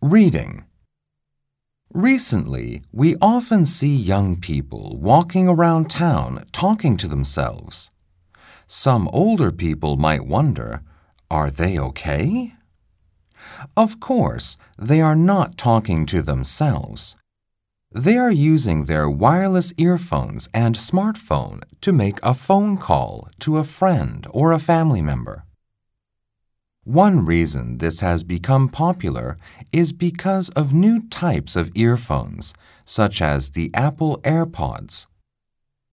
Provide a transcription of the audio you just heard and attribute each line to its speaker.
Speaker 1: Reading. Recently, we often see young people walking around town talking to themselves. Some older people might wonder, are they okay? Of course, they are not talking to themselves. They are using their wireless earphones and smartphone to make a phone call to a friend or a family member. One reason this has become popular is because of new types of earphones, such as the Apple AirPods.